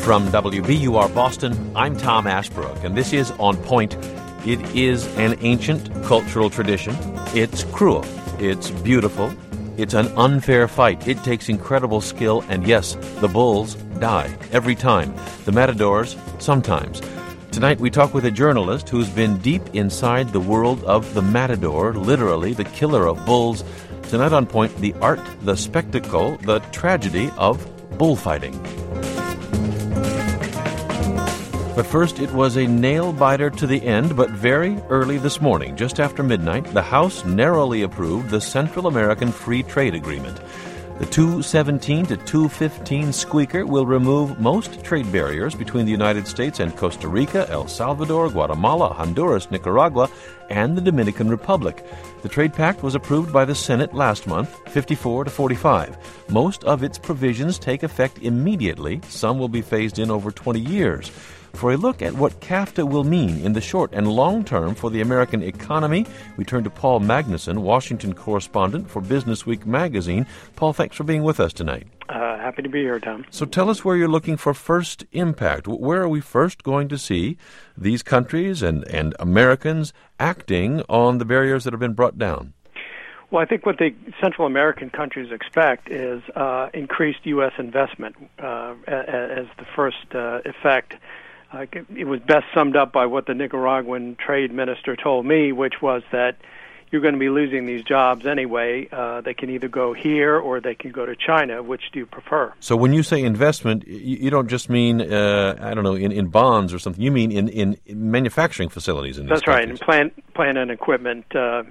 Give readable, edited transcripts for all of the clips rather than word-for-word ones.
From WBUR Boston, I'm Tom Ashbrook, and this is On Point. It is an ancient cultural tradition. It's cruel. It's beautiful. It's an unfair fight. It takes incredible skill, and yes, the bulls die every time. The matadors, sometimes. Tonight we talk with a journalist who's been deep inside the world of the matador, literally the killer of bulls. Tonight on Point, the art, the spectacle, the tragedy of bullfighting. But first, it was a nail-biter to the end, but very early this morning, just after midnight, the House narrowly approved the Central American Free Trade Agreement. The 217 to 215 squeaker will remove most trade barriers between the United States and Costa Rica, El Salvador, Guatemala, Honduras, Nicaragua, and the Dominican Republic. The trade pact was approved by the Senate last month, 54 to 45. Most of its provisions take effect immediately. Some will be phased in over 20 years. For a look at what CAFTA will mean in the short and long term for the American economy, we turn to Paul Magnuson, Washington correspondent for Business Week magazine. Paul, thanks for being with us tonight. Happy to be here, Tom. So tell us where you're looking for first impact. Where are we first going to see these countries and Americans acting on the barriers that have been brought down? Well, I think what the Central American countries expect is increased U.S. investment as the first effect. It was best summed up by what the Nicaraguan trade minister told me, which was that you're going to be losing these jobs anyway. They can either go here or they can go to China. Which do you prefer? So when you say investment, you don't just mean, in bonds or something. You mean in manufacturing facilities in these That's countries. right, and plant and equipment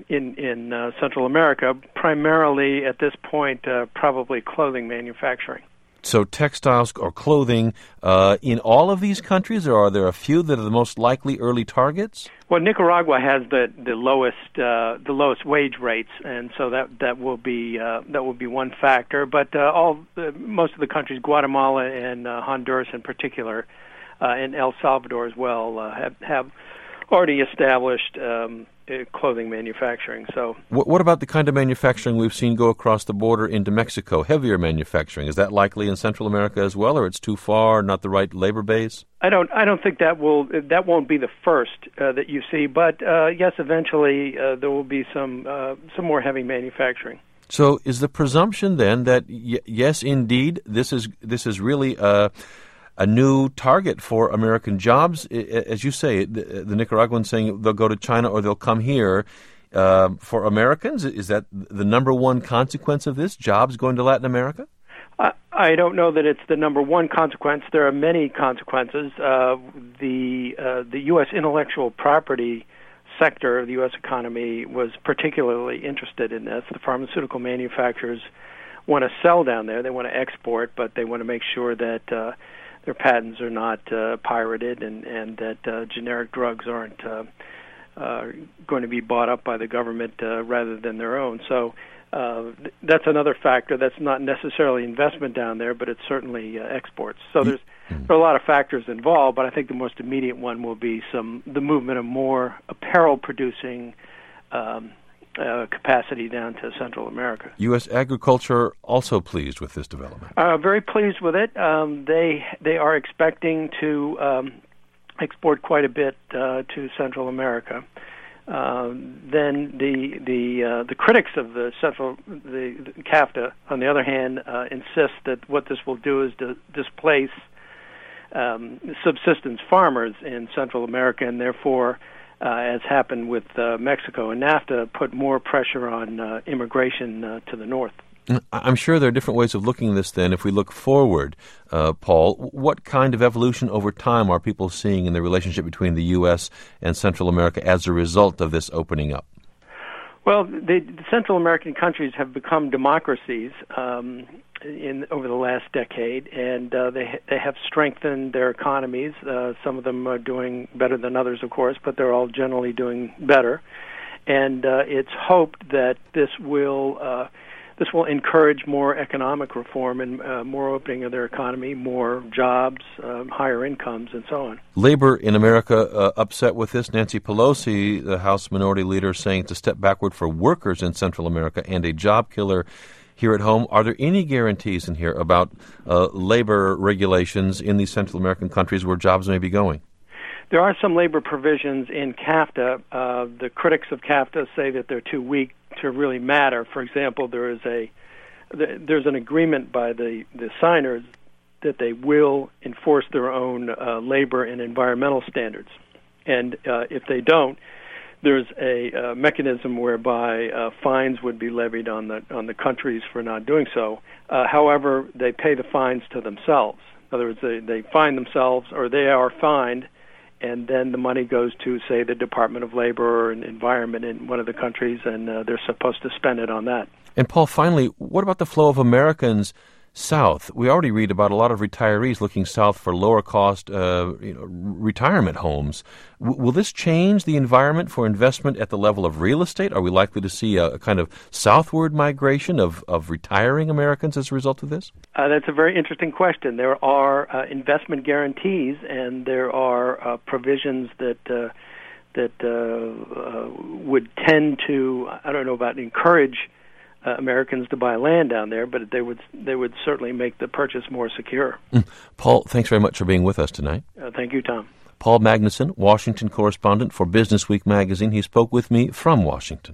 in Central America, primarily at this point, probably clothing manufacturing. So textiles or clothing in all of these countries, or are there a few that are the most likely early targets? Well, Nicaragua has the lowest wage rates, and so that will be one factor. But most of the countries, Guatemala and Honduras in particular, and El Salvador as well, have already established clothing manufacturing. So, what about the kind of manufacturing we've seen go across the border into Mexico? Heavier manufacturing, is that likely in Central America as well, or it's too far, not the right labor base? I don't think that won't be the first that you see, but yes, eventually there will be some more heavy manufacturing. So, is the presumption then that yes, indeed, this is really a new target for American jobs? As you say, the Nicaraguans saying they'll go to China or they'll come here. For Americans, is that the number one consequence of this, jobs going to Latin America? I don't know that it's the number one consequence. There are many consequences. The U.S. intellectual property sector of the U.S. economy was particularly interested in this. The pharmaceutical manufacturers want to sell down there. They want to export, but they want to make sure that their patents are not pirated and that generic drugs aren't going to be bought up by the government rather than their own. So that's another factor. That's not necessarily investment down there, but it's certainly exports. So there are a lot of factors involved, but I think the most immediate one will be the movement of more apparel-producing capacity down to Central America. U.S. agriculture also pleased with this development? Very pleased with it. They are expecting to export quite a bit to Central America. Then the critics of the CAFTA, on the other hand, insist that what this will do is to displace subsistence farmers in Central America, and therefore, as happened with Mexico and NAFTA, put more pressure on immigration to the north. I'm sure there are different ways of looking at this then. If we look forward, Paul, what kind of evolution over time are people seeing in the relationship between the U.S. and Central America as a result of this opening up? Well, the Central American countries have become democracies over the last decade, and they have strengthened their economies. Some of them are doing better than others, of course, but they're all generally doing better. And it's hoped that this will encourage more economic reform and more opening of their economy, more jobs, higher incomes, and so on. Labor in America upset with this. Nancy Pelosi, the House Minority Leader, saying it's a step backward for workers in Central America and a job killer here at home. Are there any guarantees in here about labor regulations in these Central American countries where jobs may be going? There are some labor provisions in CAFTA. The critics of CAFTA say that they're too weak to really matter. For example, there's an agreement by the signers that they will enforce their own labor and environmental standards. And if they don't, there's a mechanism whereby fines would be levied on the countries for not doing so. However, they pay the fines to themselves. In other words, they fine themselves, or they are fined, and then the money goes to, say, the Department of Labor or Environment in one of the countries, and they're supposed to spend it on that. And Paul, finally, what about the flow of Americans south? We already read about a lot of retirees looking south for lower-cost retirement homes. Will this change the environment for investment at the level of real estate? Are we likely to see a kind of southward migration of retiring Americans as a result of this? That's a very interesting question. There are investment guarantees, and there are provisions that would tend to, I don't know about encourage Americans to buy land down there, but they would certainly make the purchase more secure. Paul, thanks very much for being with us tonight. Thank you, Tom. Paul Magnuson, Washington correspondent for Business Week magazine. He spoke with me from Washington.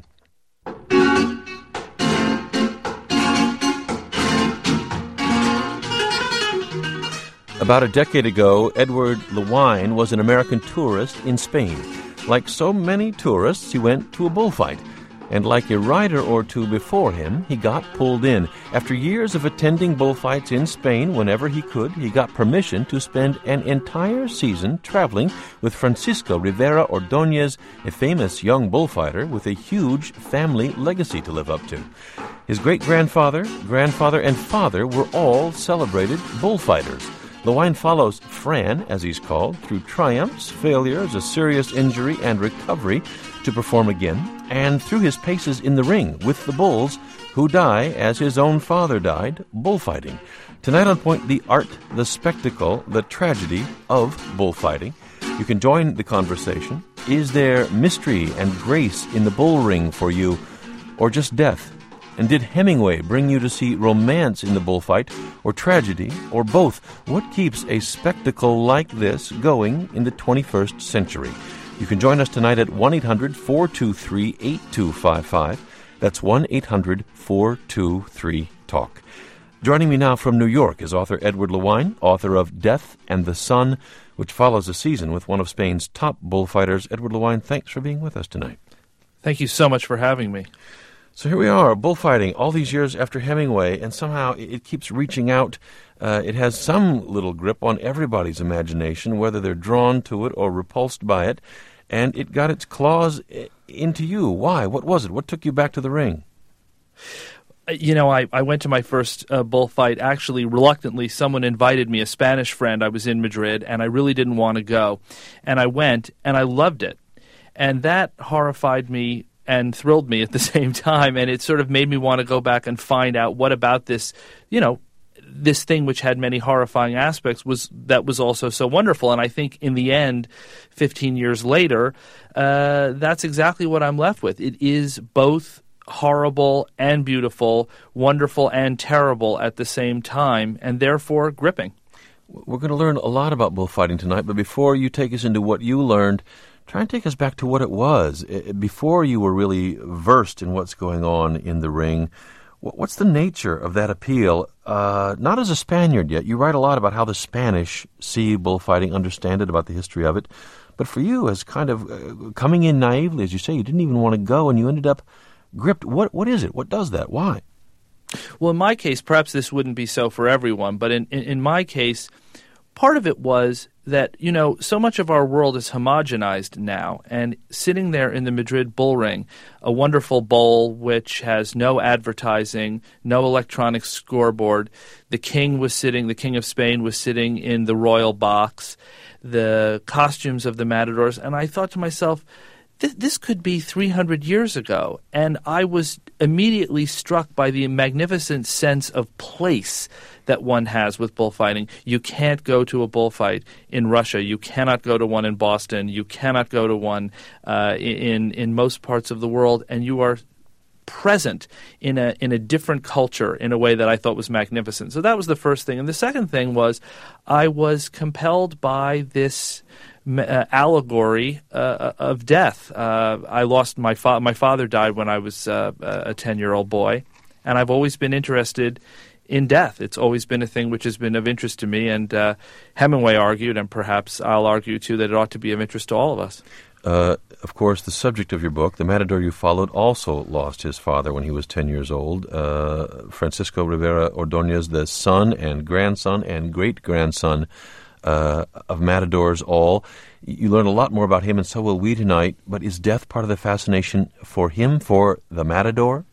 About a decade ago, Edward Lewine was an American tourist in Spain. Like so many tourists, he went to a bullfight. And like a rider or two before him, he got pulled in. After years of attending bullfights in Spain whenever he could, he got permission to spend an entire season traveling with Francisco Rivera Ordóñez, a famous young bullfighter with a huge family legacy to live up to. His great-grandfather, grandfather, and father were all celebrated bullfighters. Lewine follows Fran, as he's called, through triumphs, failures, a serious injury, and recovery to perform again, and through his paces in the ring with the bulls who die as his own father died, bullfighting. Tonight on Point, the art, the spectacle, the tragedy of bullfighting. You can join the conversation. Is there mystery and grace in the bull ring for you, or just death? And did Hemingway bring you to see romance in the bullfight, or tragedy, or both? What keeps a spectacle like this going in the 21st century? You can join us tonight at 1-800-423-8255. That's 1-800-423-TALK. Joining me now from New York is author Edward Lewine, author of Death and the Sun, which follows a season with one of Spain's top bullfighters. Edward Lewine, thanks for being with us tonight. Thank you so much for having me. So here we are, bullfighting, all these years after Hemingway, and somehow it keeps reaching out. It has some little grip on everybody's imagination, whether they're drawn to it or repulsed by it, and it got its claws into you. Why? What was it? What took you back to the ring? You know, I went to my first bullfight, actually, reluctantly. Someone invited me, a Spanish friend. I was in Madrid, and I really didn't want to go. And I went, and I loved it. And that horrified me and thrilled me at the same time, and it sort of made me want to go back and find out what about this, this thing which had many horrifying aspects was also so wonderful. And I think in the end, 15 years later, that's exactly what I'm left with. It is both horrible and beautiful, wonderful and terrible at the same time, and therefore gripping. We're going to learn a lot about bullfighting tonight, but before you take us into what you learned, try and take us back to what it was before you were really versed in what's going on in the ring. What's the nature of that appeal? Not as a Spaniard yet. You write a lot about how the Spanish see bullfighting, understand it, about the history of it. But for you, as kind of coming in naively, as you say, you didn't even want to go, and you ended up gripped. What is it? What does that? Why? Well, in my case, perhaps this wouldn't be so for everyone, but in my case, part of it was that, so much of our world is homogenized now, and sitting there in the Madrid bull ring, a wonderful bowl which has no advertising, no electronic scoreboard, the king of Spain was sitting in the royal box, the costumes of the matadors, and I thought to myself, this could be 300 years ago, and I was immediately struck by the magnificent sense of place that one has with bullfighting. You can't go to a bullfight in Russia. You cannot go to one in Boston. You cannot go to one in most parts of the world, and you are present in a different culture in a way that I thought was magnificent. So that was the first thing. And the second thing was I was compelled by this allegory of death. I lost my father died when I was a 10-year-old boy, and I've always been interested in death. It's always been a thing which has been of interest to me, and Hemingway argued, and perhaps I'll argue too, that it ought to be of interest to all of us. Of course, the subject of your book, the matador you followed, also lost his father when he was 10 years old. Francisco Rivera Ordóñez, the son and grandson and great-grandson of matadors all. You learn a lot more about him, and so will we tonight. But is death part of the fascination for him, for the matador?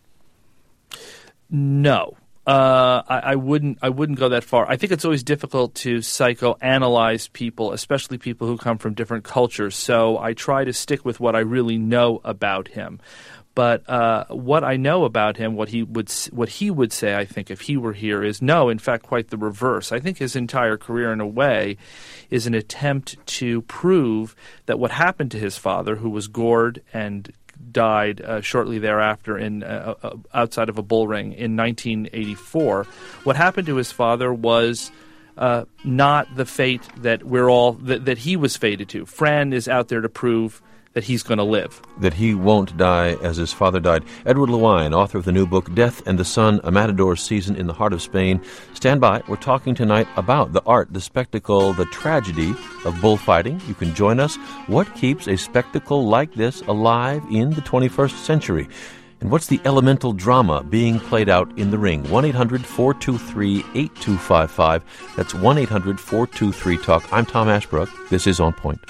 No. I wouldn't go that far. I think it's always difficult to psychoanalyze people, especially people who come from different cultures. So I try to stick with what I really know about him. But what I know about him, what he would say, I think, if he were here, is no. In fact, quite the reverse. I think his entire career, in a way, is an attempt to prove that what happened to his father, who was gored and died shortly thereafter in outside of a bull ring in 1984. What happened to his father was not the fate that that he was fated to. Fran is out there to prove that he's going to live. That he won't die as his father died. Edward Lewine, author of the new book, Death and the Sun, A Matador's Season in the Heart of Spain. Stand by. We're talking tonight about the art, the spectacle, the tragedy of bullfighting. You can join us. What keeps a spectacle like this alive in the 21st century? And what's the elemental drama being played out in the ring? 1-800-423-8255. That's 1-800-423-TALK. I'm Tom Ashbrook. This is On Point.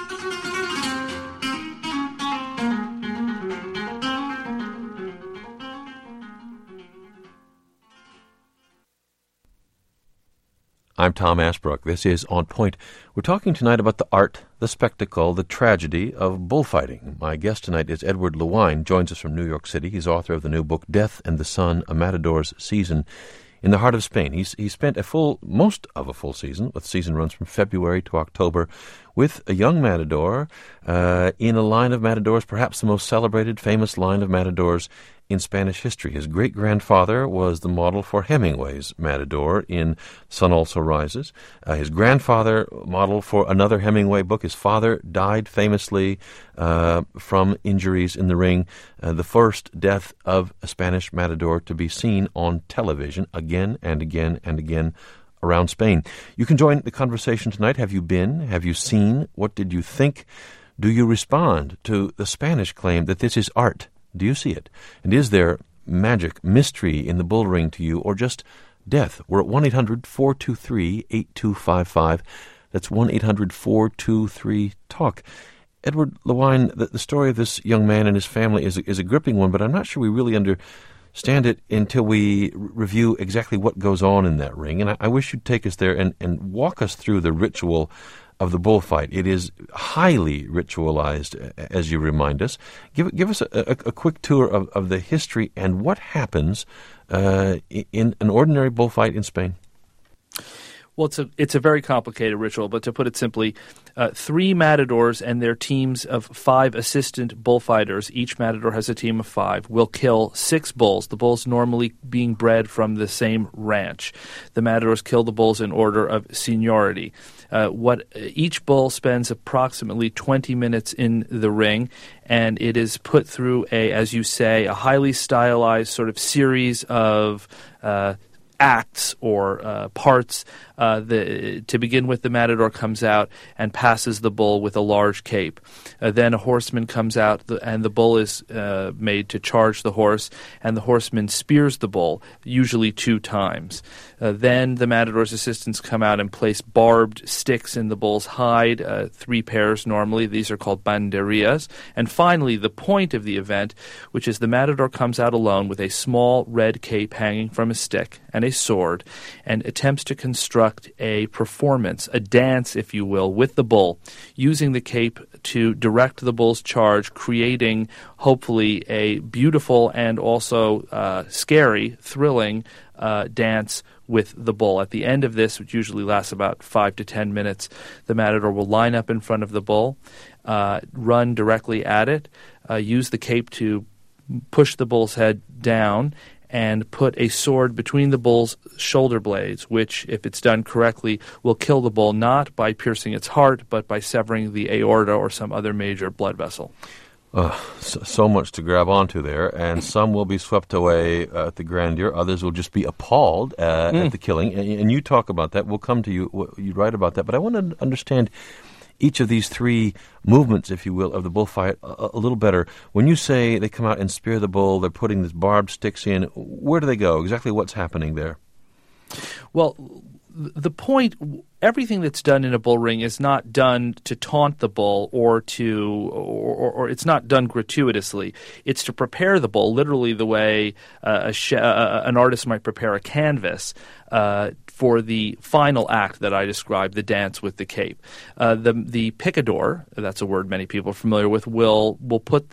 I'm Tom Ashbrook. This is On Point. We're talking tonight about the art, the spectacle, the tragedy of bullfighting. My guest tonight is Edward Lewine, joins us from New York City. He's author of the new book, Death and the Sun, A Matador's Season in the Heart of Spain. He spent most of a full season, with season runs from February to October, with a young matador in a line of matadors, perhaps the most celebrated, famous line of matadors in Spanish history. His great-grandfather was the model for Hemingway's matador in Sun Also Rises. His grandfather modeled for another Hemingway book. His father died famously from injuries in the ring. The first death of a Spanish matador to be seen on television again and again and again around Spain. You can join the conversation tonight. Have you been? Have you seen? What did you think? Do you respond to the Spanish claim that this is art? Do you see it? And is there magic, mystery in the bull ring to you, or just death? We're at 1-800-423-8255. That's 1-800-423-TALK. Edward Lewine, the story of this young man and his family is a gripping one, but I'm not sure we really understand it until we review exactly what goes on in that ring. And I wish you'd take us there and walk us through the ritual of the bullfight. It is highly ritualized, as you remind us. Give us a quick tour of the history and what happens in an ordinary bullfight in Spain. Well, it's a very complicated ritual, but to put it simply, 3 matadors and their teams of 5 assistant bullfighters, each matador has a team of 5, will kill 6 bulls, the bulls normally being bred from the same ranch. The matadors kill the bulls in order of seniority. Each bull spends approximately 20 minutes in the ring, and it is put through as you say, a highly stylized sort of series of acts or parts. To begin with, the matador comes out and passes the bull with a large cape. Then a horseman comes out, and the bull is made to charge the horse, and the horseman spears the bull, usually 2 times. Then the matador's assistants come out and place barbed sticks in the bull's hide, 3 pairs normally. These are called banderillas. And finally, the point of the event, which is the matador comes out alone with a small red cape hanging from a stick and a sword, and attempts to construct a performance, a dance, if you will, with the bull, using the cape to direct the bull's charge, creating, hopefully, a beautiful and also scary, thrilling dance with the bull. At the end of this, which usually lasts about 5 to 10 minutes, the matador will line up in front of the bull, run directly at it, use the cape to push the bull's head down, and put a sword between the bull's shoulder blades, which, if it's done correctly, will kill the bull not by piercing its heart, but by severing the aorta or some other major blood vessel. So much to grab onto there, and some will be swept away at the grandeur. Others will just be appalled at the killing. And you talk about that. We'll come to you. You write about that. But I want to understand each of these three movements, if you will, of the bullfight a little better. When you say they come out and spear the bull, they're putting these barbed sticks in, where do they go? Exactly what's happening there? Well, the point, everything that's done in a bull ring is not done to taunt the bull or it's not done gratuitously. It's to prepare the bull, literally the way an artist might prepare a canvas for the final act that I described, the dance with the cape. The picador, that's a word many people are familiar with, will put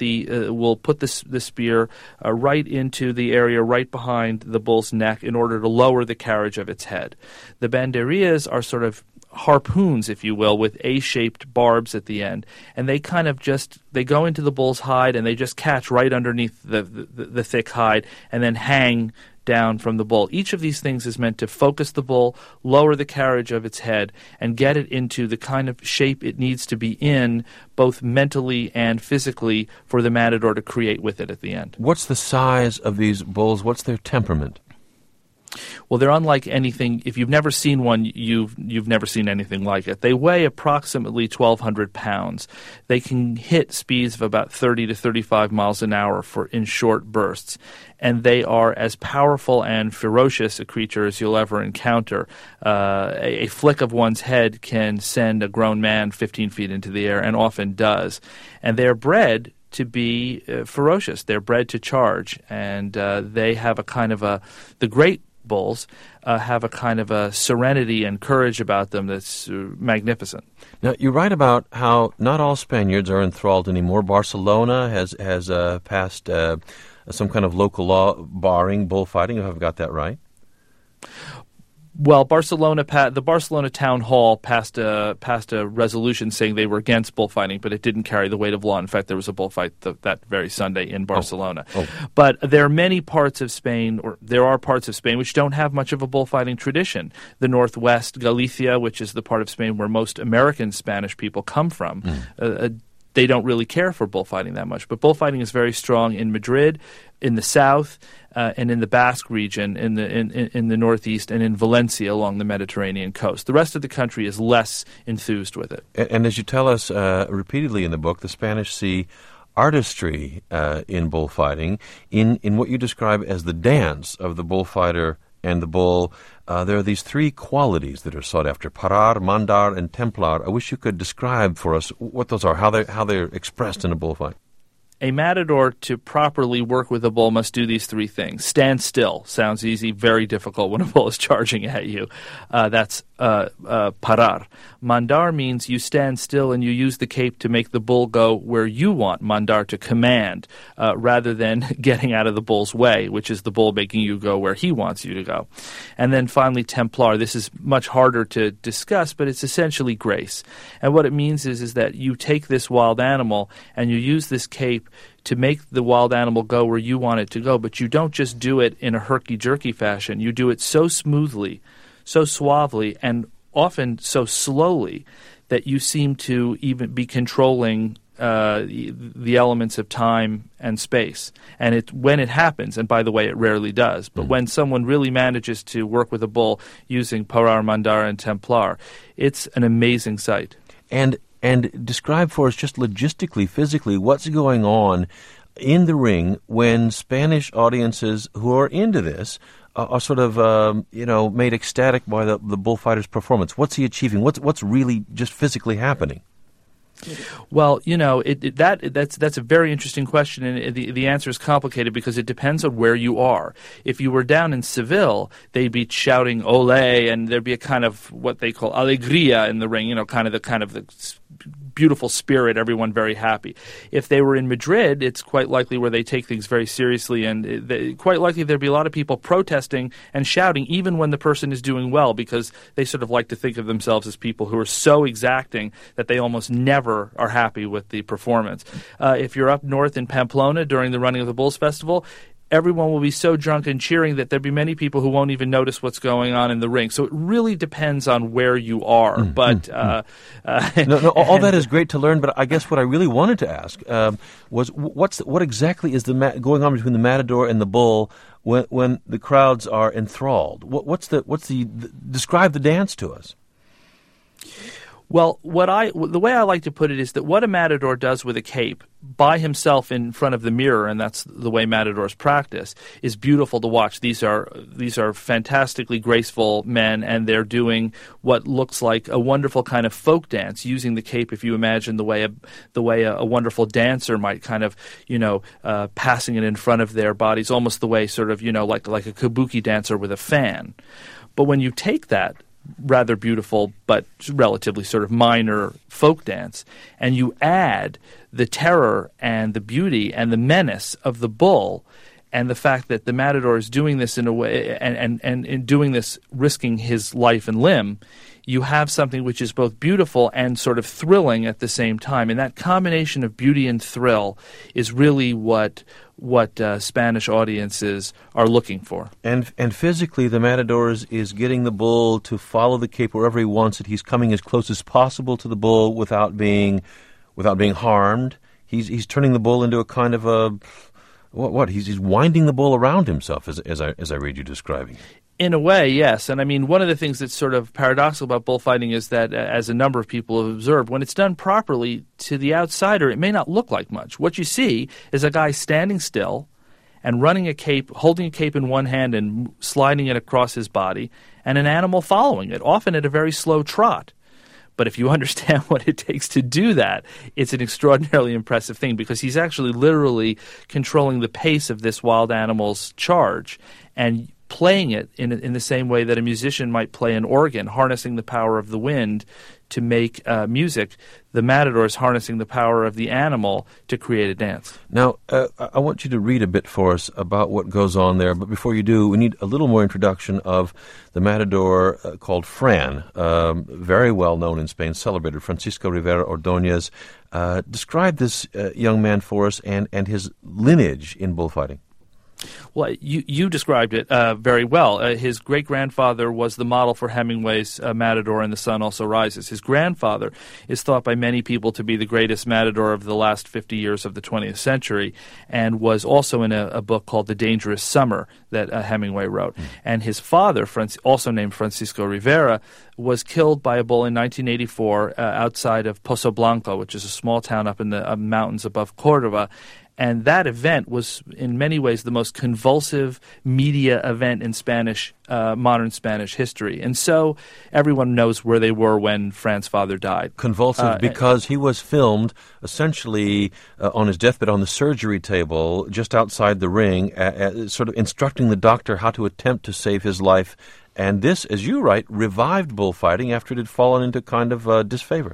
the spear right into the area right behind the bull's neck in order to lower the carriage of its head. The banderillas are sort of harpoons, if you will, with A-shaped barbs at the end, and they kind of they go into the bull's hide and they just catch right underneath the thick hide and then hang down from the bull. Each of these things is meant to focus the bull, lower the carriage of its head, and get it into the kind of shape it needs to be in, both mentally and physically, for the matador to create with it at the end. What's the size of these bulls? What's their temperament? Well, they're unlike anything. If you've never seen one, you've never seen anything like it. They weigh approximately 1,200 pounds. They can hit speeds of about 30 to 35 miles an hour in short bursts. And they are as powerful and ferocious a creature as you'll ever encounter. A flick of one's head can send a grown man 15 feet into the air, and often does. And they're bred to be ferocious. They're bred to charge. And they have a kind of the great bulls have a kind of a serenity and courage about them that's magnificent. Now, you write about how not all Spaniards are enthralled anymore. Barcelona has passed some kind of local law barring bullfighting, if I've got that right. Well, the Barcelona town hall passed a resolution saying they were against bullfighting, but it didn't carry the weight of law. In fact, there was a bullfight that very Sunday in Barcelona. But there are many parts of Spain, or there are parts of Spain, which don't have much of a bullfighting tradition. The Northwest, Galicia, which is the part of Spain where most American Spanish people come from, they don't really care for bullfighting that much. But bullfighting is very strong in Madrid, in the south, and in the Basque region, in the northeast, and in Valencia along the Mediterranean coast. The rest of the country is less enthused with it. And as you tell us repeatedly in the book, the Spanish see artistry in bullfighting, in what you describe as the dance of the bullfighter and the bull. There are these three qualities that are sought after: parar, mandar, and templar. I wish you could describe for us what those are, how they're expressed in a bullfight. A matador, to properly work with a bull, must do these three things. Stand still. Sounds easy, very difficult when a bull is charging at you. That's parar. Mandar means you stand still and you use the cape to make the bull go where you want. Mandar, to command, rather than getting out of the bull's way, which is the bull making you go where he wants you to go. And then finally, templar. This is much harder to discuss, but it's essentially grace. And what it means is that you take this wild animal and you use this cape to make the wild animal go where you want it to go, but you don't just do it in a herky-jerky fashion. You do it so smoothly, so suavely, and often so slowly that you seem to even be controlling the elements of time and space. And when it happens, and by the way, it rarely does, but when someone really manages to work with a bull using parar, mandar, and templar, it's an amazing sight. And describe for us just logistically, physically, what's going on in the ring when Spanish audiences who are into this are sort of, made ecstatic by the bullfighter's performance. What's he achieving? What's really just physically happening? Well, that's a very interesting question, and the answer is complicated because it depends on where you are. If you were down in Seville, they'd be shouting "Olé," and there'd be a kind of what they call alegría in the ring. Kind of the beautiful spirit, everyone very happy. If they were in Madrid, it's quite likely where they take things very seriously, and quite likely there'd be a lot of people protesting and shouting even when the person is doing well, because they sort of like to think of themselves as people who are so exacting that they almost never are happy with the performance. If you're up north in Pamplona during the running of the Bulls Festival, everyone will be so drunk and cheering that there'll be many people who won't even notice what's going on in the ring. So it really depends on where you are. No, all that is great to learn, but I guess what I really wanted to ask was what exactly is going on between the Matador and the Bull when the crowds are enthralled? Describe the dance to us. Well, the way I like to put it is that what a matador does with a cape by himself in front of the mirror, and that's the way matadors practice, is beautiful to watch. These are fantastically graceful men, and they're doing what looks like a wonderful kind of folk dance using the cape. If you imagine the way a wonderful dancer might kind of passing it in front of their bodies, almost the way sort of like a kabuki dancer with a fan. But when you take that rather beautiful but relatively sort of minor folk dance, and you add the terror and the beauty and the menace of the bull, and the fact that the matador is doing this in a way, and in doing this risking his life and limb, you have something which is both beautiful and sort of thrilling at the same time. And that combination of beauty and thrill is really what Spanish audiences are looking for. And physically, the matador is getting the bull to follow the cape wherever he wants it. He's coming as close as possible to the bull without being harmed. He's turning the bull into a kind of a He's winding the bull around himself, as I read you describing it. In a way, yes. And I mean, one of the things that's sort of paradoxical about bullfighting is that, as a number of people have observed, when it's done properly, to the outsider, it may not look like much. What you see is a guy standing still and running a cape, holding a cape in one hand and sliding it across his body, and an animal following it, often at a very slow trot. But if you understand what it takes to do that, it's an extraordinarily impressive thing, because he's actually literally controlling the pace of this wild animal's charge and playing it in the same way that a musician might play an organ, harnessing the power of the wind to make music. The matador is harnessing the power of the animal to create a dance. Now, I want you to read a bit for us about what goes on there, but before you do, we need a little more introduction of the matador called Fran, very well known in Spain, celebrated, Francisco Rivera Ordóñez. Describe this young man for us and his lineage in bullfighting. Well, you described it very well. His great-grandfather was the model for Hemingway's Matador and the Sun Also Rises. His grandfather is thought by many people to be the greatest matador of the last 50 years of the 20th century, and was also in a book called The Dangerous Summer that Hemingway wrote. And his father, also named Francisco Rivera, was killed by a bull in 1984 outside of Pozo Blanco, which is a small town up in the mountains above Córdoba. And that event was, in many ways, the most convulsive media event in modern Spanish history. And so everyone knows where they were when Fran's father died. Convulsive because he was filmed essentially on his deathbed on the surgery table just outside the ring, sort of instructing the doctor how to attempt to save his life. And this, as you write, revived bullfighting after it had fallen into kind of disfavor.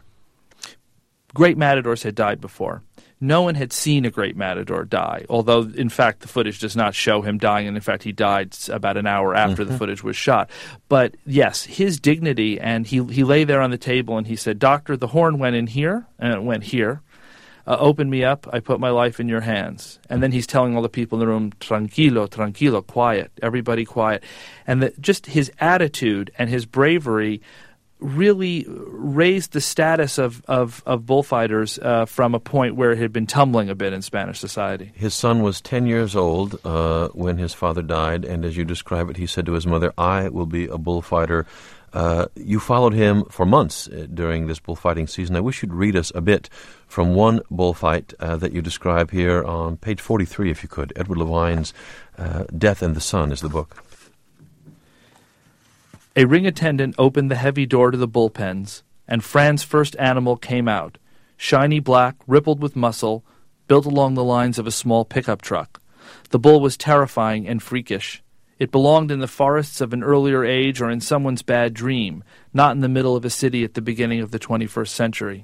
Great matadors had died before. No one had seen a great matador die, although, in fact, the footage does not show him dying, and, in fact, he died about an hour after the footage was shot. But, yes, his dignity, and he lay there on the table, and he said, "Doctor, the horn went in here," and it went here. "Open me up, I put my life in your hands." And then he's telling all the people in the room, "Tranquilo, tranquilo, quiet, everybody quiet." And just his attitude and his bravery really raised the status of bullfighters from a point where it had been tumbling a bit in Spanish society. His son was 10 years old when his father died, and as you describe it, he said to his mother, "I will be a bullfighter." You followed him for months during this bullfighting season. I wish you'd read us a bit from one bullfight that you describe here on page 43, if you could. Edward Lewine's Death and the Sun is the book. A ring attendant opened the heavy door to the bullpens, and Fran's first animal came out, shiny black, rippled with muscle, built along the lines of a small pickup truck. The bull was terrifying and freakish. It belonged in the forests of an earlier age or in someone's bad dream, not in the middle of a city at the beginning of the 21st century.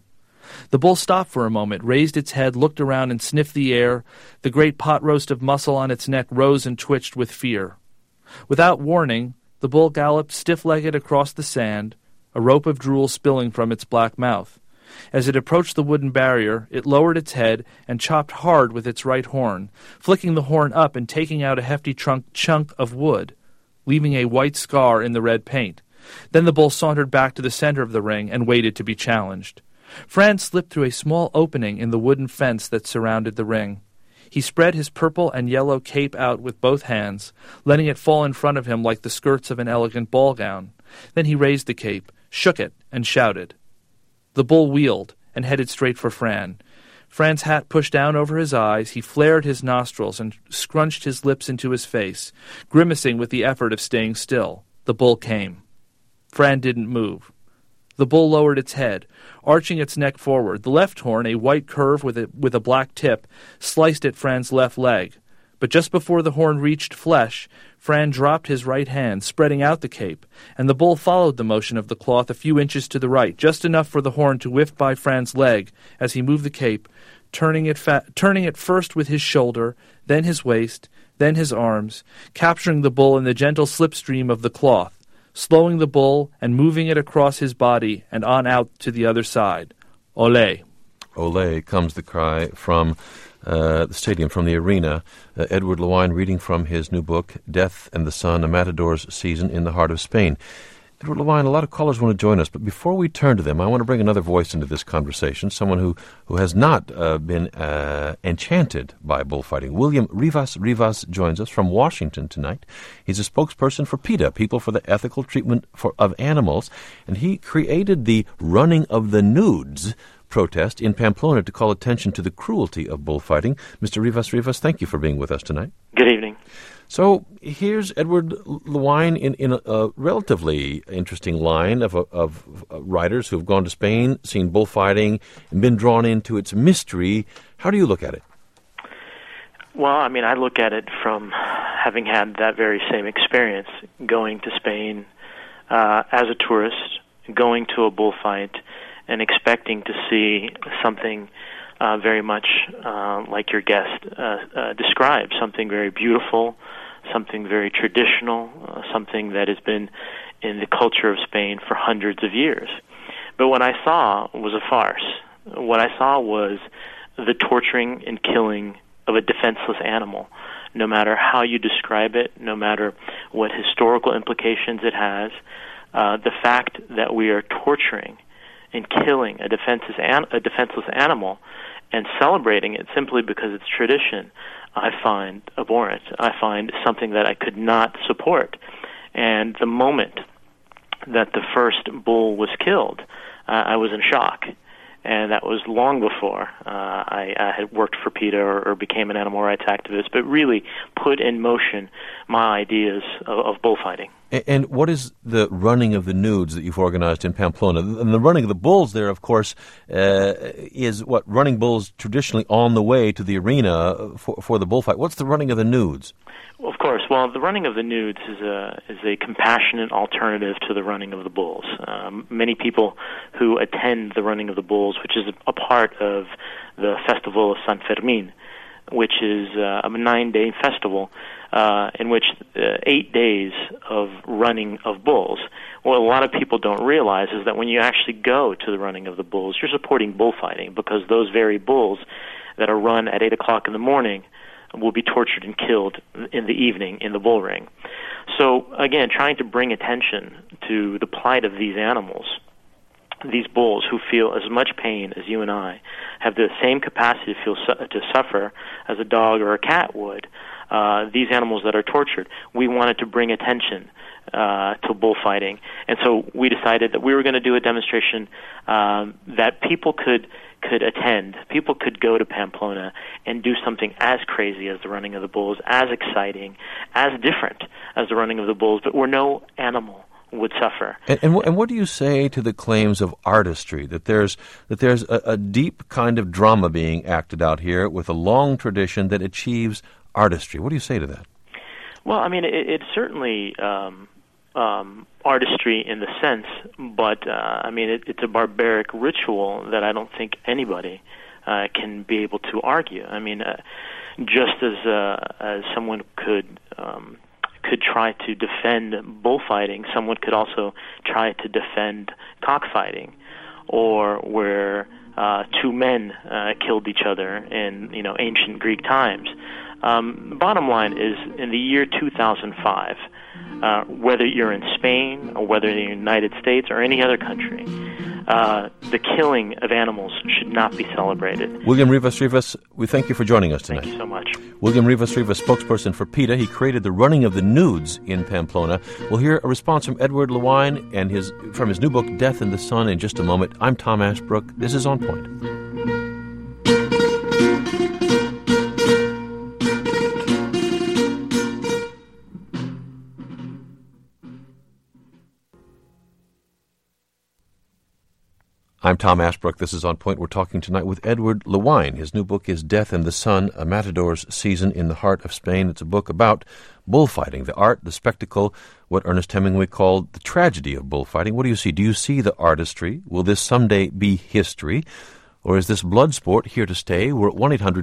The bull stopped for a moment, raised its head, looked around, and sniffed the air. The great pot roast of muscle on its neck rose and twitched with fear. Without warning, the bull galloped stiff-legged across the sand, a rope of drool spilling from its black mouth. As it approached the wooden barrier, it lowered its head and chopped hard with its right horn, flicking the horn up and taking out a hefty chunk of wood, leaving a white scar in the red paint. Then the bull sauntered back to the center of the ring and waited to be challenged. Franz slipped through a small opening in the wooden fence that surrounded the ring. He spread his purple and yellow cape out with both hands, letting it fall in front of him like the skirts of an elegant ball gown. Then he raised the cape, shook it, and shouted. The bull wheeled and headed straight for Fran. Fran's hat pushed down over his eyes, he flared his nostrils and scrunched his lips into his face, grimacing with the effort of staying still. The bull came. Fran didn't move. The bull lowered its head, arching its neck forward. The left horn, a white curve with a black tip, sliced at Fran's left leg. But just before the horn reached flesh, Fran dropped his right hand, spreading out the cape, and the bull followed the motion of the cloth a few inches to the right, just enough for the horn to whiff by Fran's leg as he moved the cape, turning it first with his shoulder, then his waist, then his arms, capturing the bull in the gentle slipstream of the cloth, slowing the bull and moving it across his body and on out to the other side. Olé. Olé comes the cry from the stadium, from the arena. Edward Lewine reading from his new book, Death and the Sun, A Matador's Season in the Heart of Spain. Edward Lewine, a lot of callers want to join us, but before we turn to them, I want to bring another voice into this conversation, someone who has not been enchanted by bullfighting. William Rivas joins us from Washington tonight. He's a spokesperson for PETA, People for the Ethical Treatment of Animals, and he created the Running of the Nudes protest in Pamplona to call attention to the cruelty of bullfighting. Mr. Rivas, thank you for being with us tonight. Good evening. So here's Edward Lewine in a relatively interesting line of writers who have gone to Spain, seen bullfighting, and been drawn into its mystery. How do you look at it? Well, I mean, I look at it from having had that very same experience, going to Spain as a tourist, going to a bullfight, and expecting to see something very much like your guest described, something very beautiful, something very traditional, something that has been in the culture of Spain for hundreds of years. But what I saw was a farce. What I saw was the torturing and killing of a defenseless animal, no matter how you describe it, no matter what historical implications it has. The fact that we are torturing and killing a defenseless animal and celebrating it simply because it's tradition, I find abhorrent. I find something that I could not support. And the moment that the first bull was killed, I was in shock. And that was long before I had worked for PETA or became an animal rights activist, but really put in motion my ideas of bullfighting. And what is the running of the nudes that you've organized in Pamplona? And the running of the bulls there, of course, is what running bulls traditionally on the way to the arena for the bullfight. What's the running of the nudes? Of course. Well, the running of the nudes is a compassionate alternative to the running of the bulls. Many people who attend the running of the bulls, which is a part of the festival of San Fermin, which is a 9-day festival in which 8 days of running of bulls. What a lot of people don't realize is that when you actually go to the running of the bulls, you're supporting bullfighting, because those very bulls that are run at 8 o'clock in the morning will be tortured and killed in the evening in the bull ring. So, again, trying to bring attention to the plight of these animals, these bulls who feel as much pain as you and I, have the same capacity to suffer as a dog or a cat would. These animals that are tortured, we wanted to bring attention to bullfighting. And so we decided that we were going to do a demonstration that people could attend. People could go to Pamplona and do something as crazy as the running of the bulls, as exciting, as different as the running of the bulls, but where no animal would suffer. And what do you say to the claims of artistry, that there's a deep kind of drama being acted out here with a long tradition that achieves artistry? What do you say to that? Well, I mean, it certainly artistry in the sense, but I mean, it's a barbaric ritual that I don't think anybody can be able to argue. I mean, just as someone could try to defend bullfighting, someone could also try to defend cockfighting, or where two men killed each other in ancient Greek times. The bottom line is, in the year 2005, whether you're in Spain or whether you're in the United States or any other country, the killing of animals should not be celebrated. William Rivas, we thank you for joining us tonight. Thank you so much. William Rivas, spokesperson for PETA. He created the running of the nudes in Pamplona. We'll hear a response from Edward Lewine and from his new book, Death in the Sun, in just a moment. I'm Tom Ashbrook. This is On Point. I'm Tom Ashbrook. This is On Point. We're talking tonight with Edward Lewine. His new book is Death in the Sun, A Matador's Season in the Heart of Spain. It's a book about bullfighting, the art, the spectacle, what Ernest Hemingway called the tragedy of bullfighting. What do you see? Do you see the artistry? Will this someday be history? Or is this blood sport here to stay? We're at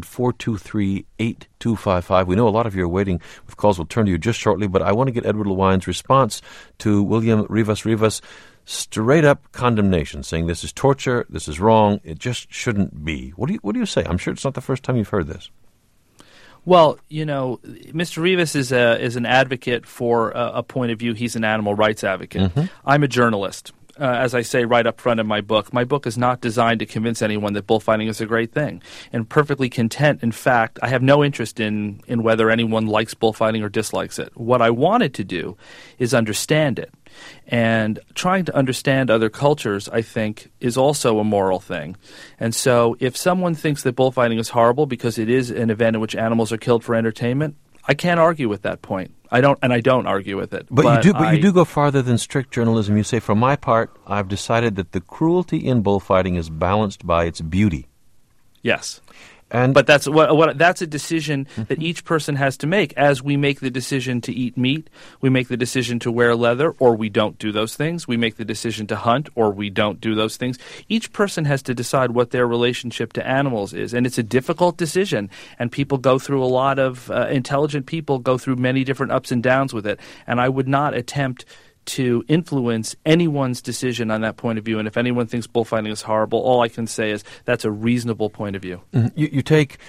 1-800-423-8255. We know a lot of you are waiting with calls. We'll turn to you just shortly, but I want to get Edward Lewine's response to William Rivas' straight-up condemnation, saying this is torture, this is wrong, it just shouldn't be. What do you say? I'm sure it's not the first time you've heard this. Well, Mr. Rivas is an advocate for a point of view. He's an animal rights advocate. Mm-hmm. I'm a journalist. As I say right up front in my book is not designed to convince anyone that bullfighting is a great thing, and perfectly content. In fact, I have no interest in whether anyone likes bullfighting or dislikes it. What I wanted to do is understand it. And trying to understand other cultures, I think, is also a moral thing. And so if someone thinks that bullfighting is horrible because it is an event in which animals are killed for entertainment, I can't argue with that point. I don't argue with it. But you do go farther than strict journalism. You say, for my part, I've decided that the cruelty in bullfighting is balanced by its beauty. Yes. But that's that's a decision that each person has to make. As we make the decision to eat meat, we make the decision to wear leather, or we don't do those things. We make the decision to hunt, or we don't do those things. Each person has to decide what their relationship to animals is, and it's a difficult decision. And people go through a lot of intelligent people go through many different ups and downs with it. And I would not attempt to influence anyone's decision on that point of view. And if anyone thinks bullfighting is horrible, all I can say is that's a reasonable point of view. You take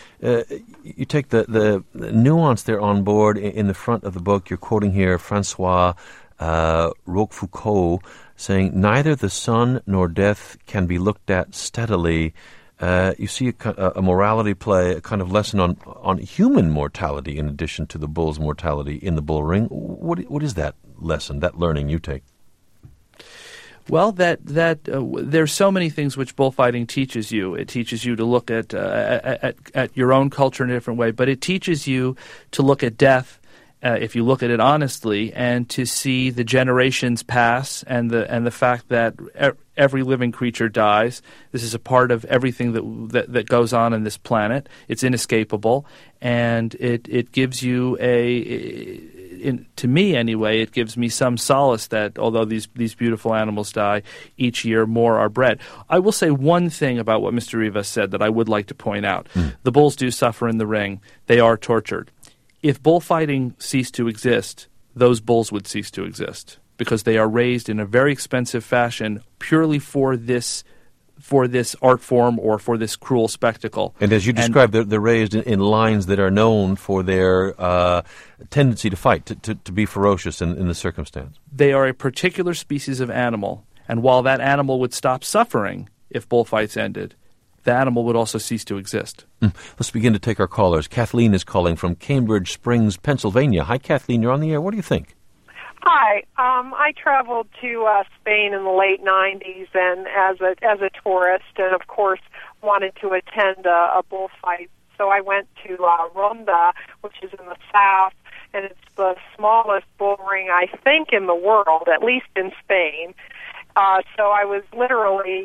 the nuance there on board in the front of the book. You're quoting here Francois Roquefoucauld saying, neither the sun nor death can be looked at steadily. You see a morality play, a kind of lesson on human mortality in addition to the bull's mortality in the bull ring. What is that lesson, that learning you take? Well, there's so many things which bullfighting teaches you. It teaches you to look at your own culture in a different way, but it teaches you to look at death, if you look at it honestly, and to see the generations pass and the fact that every living creature dies. This is a part of everything that goes on this planet. It's inescapable, and it gives you to me anyway, it gives me some solace that although these beautiful animals die, each year more are bred. I will say one thing about what Mr. Rivas said that I would like to point out. The bulls do suffer in the ring. They are tortured. If bullfighting ceased to exist, those bulls would cease to exist because they are raised in a very expensive fashion purely for this art form or for this cruel spectacle. And as you described, they're raised in lines that are known for their tendency to fight, to be ferocious in the circumstance. They are a particular species of animal, and while that animal would stop suffering if bullfights ended, the animal would also cease to exist. Let's begin to take our callers. Kathleen is calling from Cambridge Springs, Pennsylvania. Hi, Kathleen. You're on the air. What do you think? Hi. I traveled to Spain in the late 90s and as a tourist, and of course wanted to attend a bullfight. So I went to Ronda, which is in the south, and it's the smallest bull ring, I think, in the world, at least in Spain. So I was literally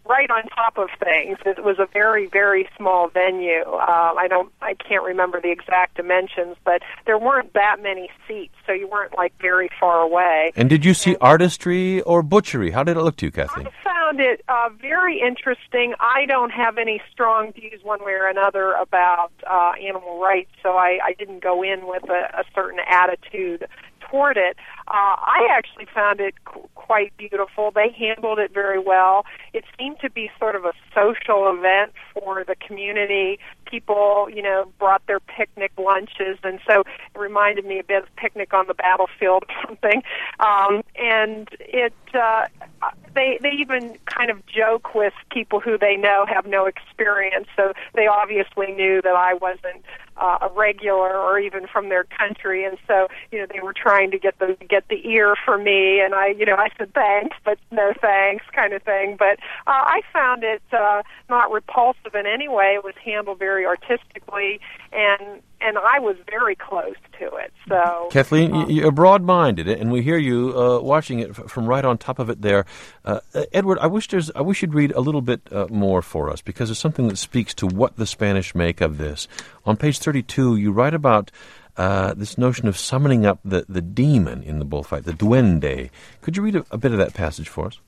right on top of things. It was a very, very small venue. I can't remember the exact dimensions, but there weren't that many seats, so you weren't like very far away. And did you see artistry or butchery? How did it look to you, Kathleen? I found it very interesting. I don't have any strong views one way or another about animal rights, so I didn't go in with a certain attitude toward it. I actually found it quite beautiful. They handled it very well. It seemed to be sort of a social event for the community. People, brought their picnic lunches, and so it reminded me a bit of Picnic on the Battlefield or something. And they even kind of joke with people who they know have no experience, so they obviously knew that I wasn't a regular or even from their country, and so they were trying to get the ear for me, and I said thanks, but no thanks, kind of thing. But I found it not repulsive in any way. It was handled very artistically, and I was very close to it. So, Kathleen, you're broad-minded, and we hear you watching it from right on top of it there. Edward, I wish you'd read a little bit more for us, because there's something that speaks to what the Spanish make of this. On page 32, you write about this notion of summoning up the demon in the bullfight, the duende. Could you read a bit of that passage for us?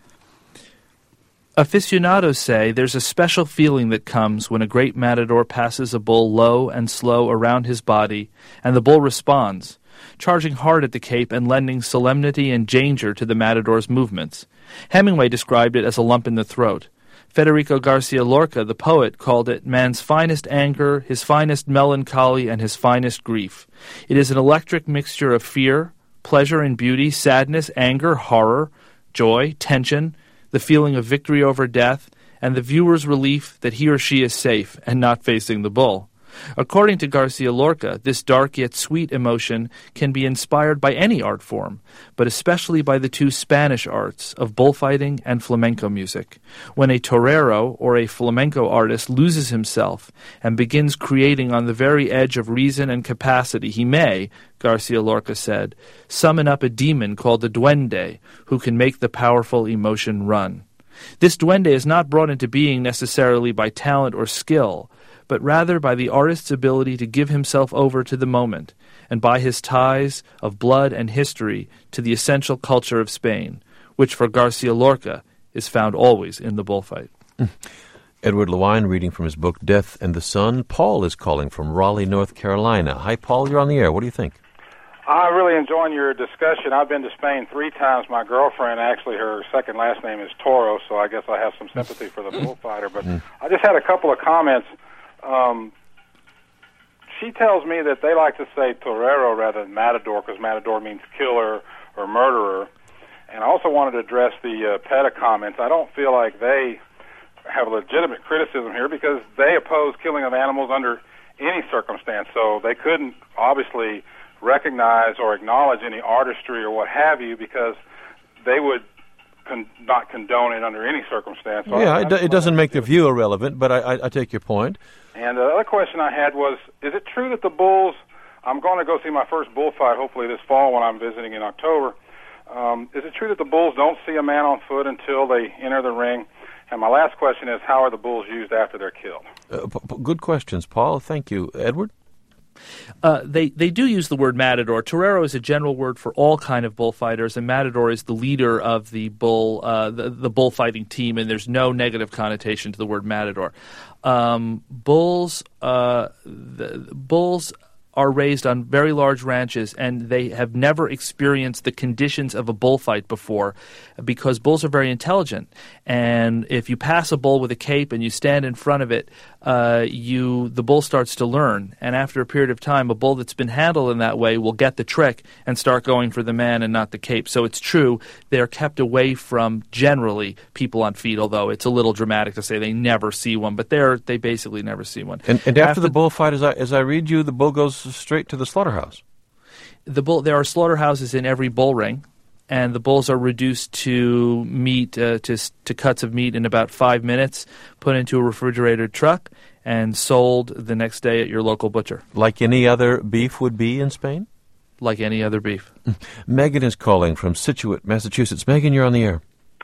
Aficionados say there's a special feeling that comes when a great matador passes a bull low and slow around his body, and the bull responds, charging hard at the cape and lending solemnity and danger to the matador's movements. Hemingway described it as a lump in the throat. Federico Garcia Lorca, the poet, called it man's finest anger, his finest melancholy, and his finest grief. It is an electric mixture of fear, pleasure and beauty, sadness, anger, horror, joy, tension, the feeling of victory over death, and the viewer's relief that he or she is safe and not facing the bull. According to Garcia Lorca, this dark yet sweet emotion can be inspired by any art form, but especially by the two Spanish arts of bullfighting and flamenco music. When a torero or a flamenco artist loses himself and begins creating on the very edge of reason and capacity, he may, Garcia Lorca said, summon up a demon called the duende, who can make the powerful emotion run. This duende is not brought into being necessarily by talent or skill, but rather by the artist's ability to give himself over to the moment, and by his ties of blood and history to the essential culture of Spain, which for Garcia Lorca is found always in the bullfight. Edward Lewine reading from his book, Death and the Sun. Paul is calling from Raleigh, North Carolina. Hi, Paul, you're on the air. What do you think? I'm really enjoying your discussion. I've been to Spain 3 times. My girlfriend, actually, her second last name is Toro, so I guess I have some sympathy for the bullfighter. But I just had a couple of comments. She tells me that they like to say torero rather than matador, because matador means killer or murderer. And I also wanted to address the PETA comments. I don't feel like they have a legitimate criticism here, because they oppose killing of animals under any circumstance. So they couldn't obviously recognize or acknowledge any artistry or what have you, because they would not condone it under any circumstance. So yeah, it doesn't make the view irrelevant, but I take your point. And the other question I had was, is it true that the bulls, I'm going to go see my first bullfight hopefully this fall when I'm visiting in October, is it true that the bulls don't see a man on foot until they enter the ring? And my last question is, how are the bulls used after they're killed? Good questions, Paul. Thank you. Edward? They do use the word matador. Torero is a general word for all kind of bullfighters, and matador is the leader of the the bullfighting team, and there's no negative connotation to the word matador. Bulls are raised on very large ranches, and they have never experienced the conditions of a bullfight before, because bulls are very intelligent. And if you pass a bull with a cape and you stand in front of it, the bull starts to learn. And after a period of time, a bull that's been handled in that way will get the trick and start going for the man and not the cape. So it's true, they're kept away from, generally, people on feet, although it's a little dramatic to say they never see one, but they basically never see one. And after the bullfight, as I read you, the bull goes straight to the slaughterhouse. There are slaughterhouses in every bull ring, and the bulls are reduced to meat, to cuts of meat in about 5 minutes, put into a refrigerated truck, and sold the next day at your local butcher. Like any other beef would be in Spain? Like any other beef. Megan is calling from Scituate, Massachusetts. Megan, you're on the air.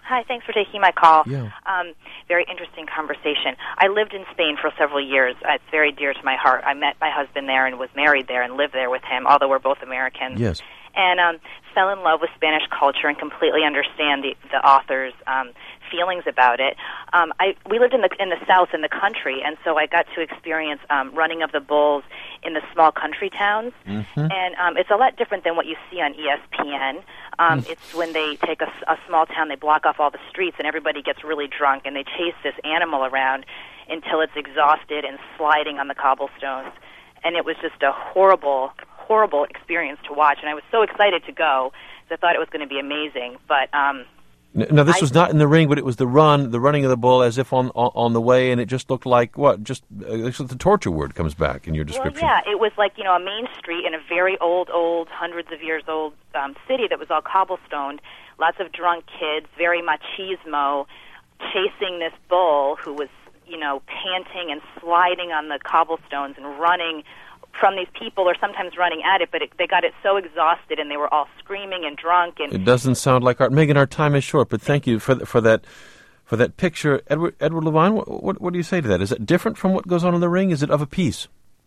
Hi, thanks for taking my call. Yeah. Very interesting conversation. I lived in Spain for several years. It's very dear to my heart. I met my husband there and was married there and lived there with him, although we're both Americans. Yes. And fell in love with Spanish culture and completely understand the author's feelings about it. We lived in the south in the country, and so I got to experience running of the bulls in the small country towns. Mm-hmm. And it's a lot different than what you see on ESPN. It's when they take a small town, they block off all the streets, and everybody gets really drunk, and they chase this animal around until it's exhausted and sliding on the cobblestones. And it was just a horrible experience to watch, and I was so excited to go because I thought it was going to be amazing. But now, this was not in the ring, but it was the running of the bull as if on the way, and it just looked like what? Just the torture word comes back in your description. Well, yeah, it was like a main street in a very old, hundreds of years old city that was all cobblestoned. Lots of drunk kids, very machismo, chasing this bull who was panting and sliding on the cobblestones and running from these people, or sometimes running at it, but they got it so exhausted and they were all screaming and drunk. And it doesn't sound like art. Megan, our time is short, but thank you for that picture. Edward Levine, what do you say to that? Is it different from what goes on in the ring? Is it of a piece?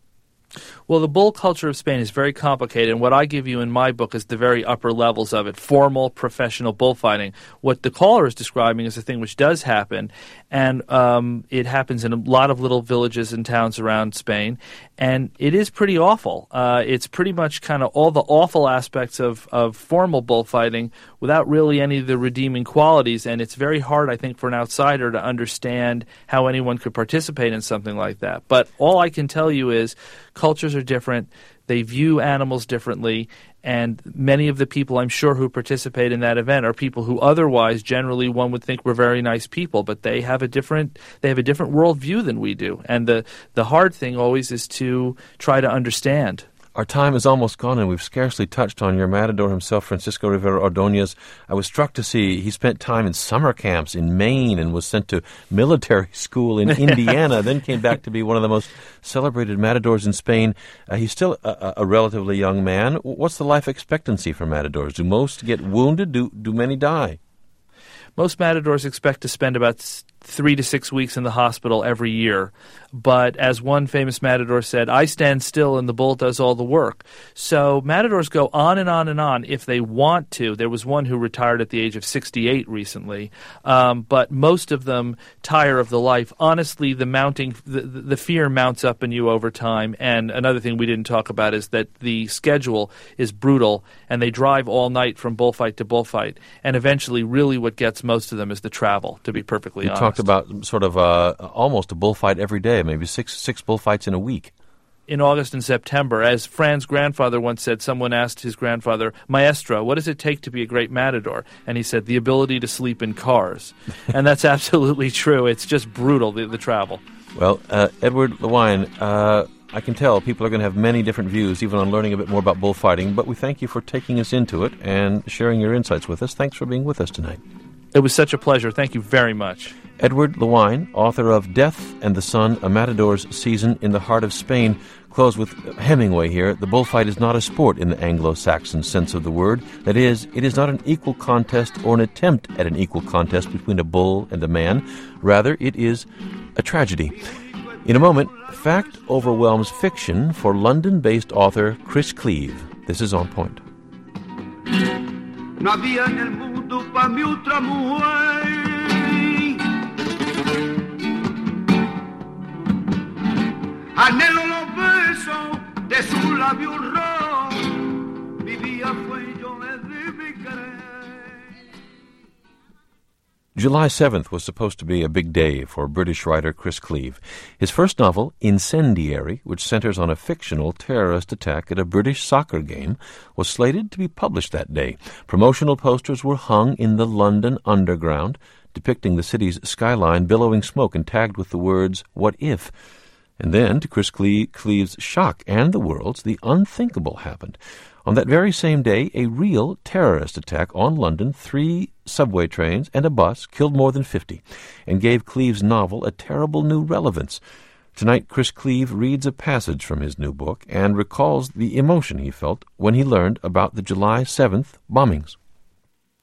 Well, the bull culture of Spain is very complicated, and what I give you in my book is the very upper levels of it, formal, professional bullfighting. What the caller is describing is a thing which does happen, and it happens in a lot of little villages and towns around Spain, and it is pretty awful. It's pretty much kind of all the awful aspects of formal bullfighting without really any of the redeeming qualities, and it's very hard, I think, for an outsider to understand how anyone could participate in something like that. But all I can tell you is cultures are different. They view animals differently, and many of the people I'm sure who participate in that event are people who otherwise generally one would think were very nice people, but they have a different worldview than we do. And the hard thing always is to try to understand. Our time is almost gone, and we've scarcely touched on your matador himself, Francisco Rivera Ordóñez. I was struck to see he spent time in summer camps in Maine and was sent to military school in Indiana, then came back to be one of the most celebrated matadors in Spain. He's still a relatively young man. What's the life expectancy for matadors? Do most get wounded? Do many die? Most matadors expect to spend about 3 to 6 weeks in the hospital every year. But as one famous matador said, I stand still and the bull does all the work. So matadors go on and on and on if they want to. There was one who retired at the age of 68 recently. But most of them tire of the life. Honestly, the fear mounts up in you over time. And another thing we didn't talk about is that the schedule is brutal, and they drive all night from bullfight to bullfight. And eventually, really what gets most of them is the travel, to be perfectly honest. You talked about sort of almost a bullfight every day, maybe six bullfights in a week. In August and September. As Fran's grandfather once said, someone asked his grandfather, Maestro, what does it take to be a great matador? And he said, the ability to sleep in cars. And that's absolutely true. It's just brutal, the travel. Well, Edward Lewine, I can tell people are going to have many different views, even on learning a bit more about bullfighting, but we thank you for taking us into it and sharing your insights with us. Thanks for being with us tonight. It was such a pleasure. Thank you very much. Edward Lewine, author of Death and the Sun, A Matador's Season in the Heart of Spain. Close with Hemingway here. The bullfight is not a sport in the Anglo-Saxon sense of the word. That is, it is not an equal contest or an attempt at an equal contest between a bull and a man. Rather, it is a tragedy. In a moment, fact overwhelms fiction for London-based author Chris Cleave. This is On Point. No había en el mundo pa' mi otra mujer. Anhelo los besos de sus labios rojos. Mi día fue yo de mi querer. July 7th was supposed to be a big day for British writer Chris Cleave. His first novel, Incendiary, which centers on a fictional terrorist attack at a British soccer game, was slated to be published that day. Promotional posters were hung in the London Underground, depicting the city's skyline billowing smoke and tagged with the words, "What if?" And then, to Chris Cleave's shock and the world's, the unthinkable happened. On that very same day, a real terrorist attack on London, 3 subway trains and a bus killed more than 50, and gave Cleave's novel a terrible new relevance. Tonight, Chris Cleave reads a passage from his new book and recalls the emotion he felt when he learned about the July 7th bombings.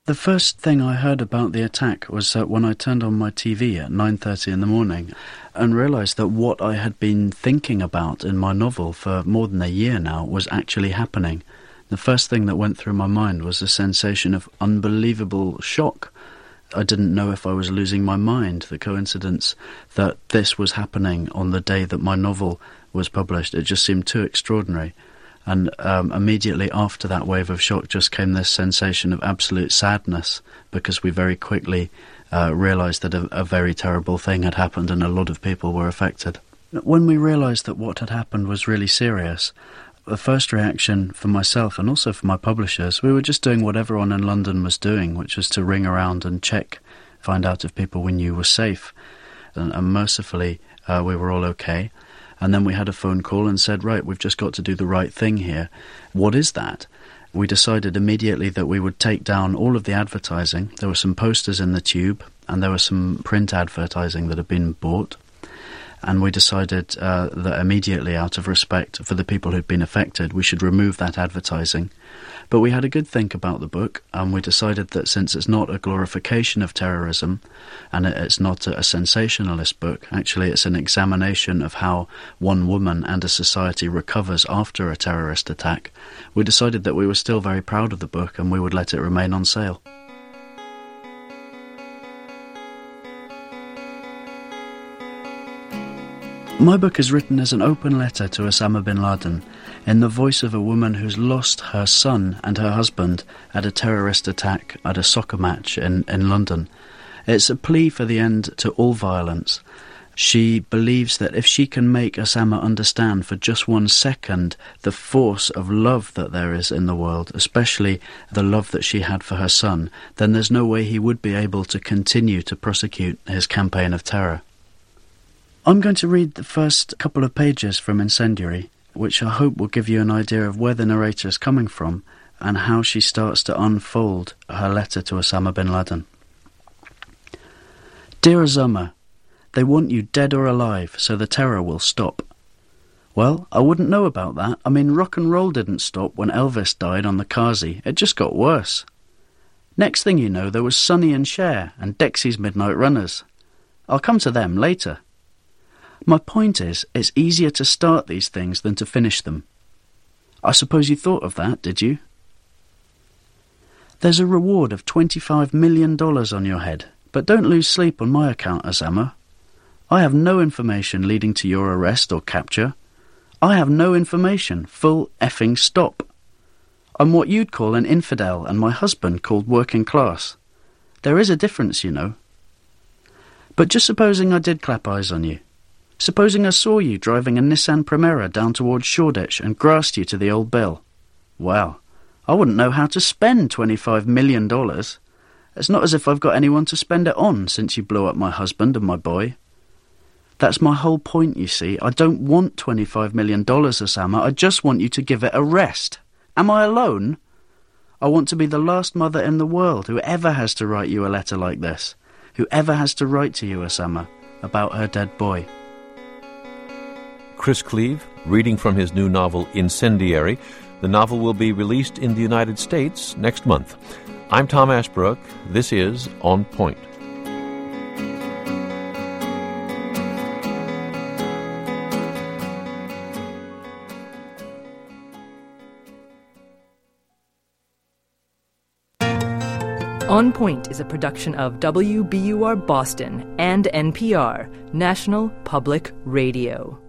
The first thing I heard about the attack was when I turned on my TV at 9:30 in the morning and realised that what I had been thinking about in my novel for more than a year now was actually happening. The first thing that went through my mind was a sensation of unbelievable shock. I didn't know if I was losing my mind. The coincidence that this was happening on the day that my novel was published, it just seemed too extraordinary. And immediately after that wave of shock just came this sensation of absolute sadness, because we very quickly realised that a very terrible thing had happened and a lot of people were affected. When we realised that what had happened was really serious, the first reaction for myself and also for my publishers, we were just doing what everyone in London was doing, which was to ring around and check, find out if people we knew were safe. And mercifully, we were all okay. And then we had a phone call and said, right, we've just got to do the right thing here. What is that? We decided immediately that we would take down all of the advertising. There were some posters in the tube and there was some print advertising that had been bought. And we decided that immediately, out of respect for the people who'd been affected, we should remove that advertising. But we had a good think about the book, and we decided that since it's not a glorification of terrorism, and it's not a sensationalist book, actually it's an examination of how one woman and a society recovers after a terrorist attack, we decided that we were still very proud of the book and we would let it remain on sale. My book is written as an open letter to Osama bin Laden, in the voice of a woman who's lost her son and her husband at a terrorist attack at a soccer match in London. It's a plea for the end to all violence. She believes that if she can make Osama understand for just 1 second the force of love that there is in the world, especially the love that she had for her son, then there's no way he would be able to continue to prosecute his campaign of terror. I'm going to read the first couple of pages from Incendiary, which I hope will give you an idea of where the narrator is coming from and how she starts to unfold her letter to Osama bin Laden. Dear Osama, they want you dead or alive so the terror will stop. Well, I wouldn't know about that. I mean, rock and roll didn't stop when Elvis died on the Kazi. It just got worse. Next thing you know, there was Sonny and Cher and Dexy's Midnight Runners. I'll come to them later. My point is, it's easier to start these things than to finish them. I suppose you thought of that, did you? There's a reward of $25 million on your head, but don't lose sleep on my account, Osama. I have no information leading to your arrest or capture. I have no information, full effing stop. I'm what you'd call an infidel and my husband called working class. There is a difference, you know. But just supposing I did clap eyes on you. Supposing I saw you driving a Nissan Primera down towards Shoreditch and grassed you to the old bill. Well, I wouldn't know how to spend $25 million. It's not as if I've got anyone to spend it on since you blew up my husband and my boy. That's my whole point, you see. I don't want $25 million, Osama. I just want you to give it a rest. Am I alone? I want to be the last mother in the world who ever has to write you a letter like this. Who ever has to write to you, Osama, about her dead boy. Chris Cleave, reading from his new novel Incendiary. The novel will be released in the United States next month. I'm Tom Ashbrook. This is On Point. On Point is a production of WBUR Boston and NPR, National Public Radio.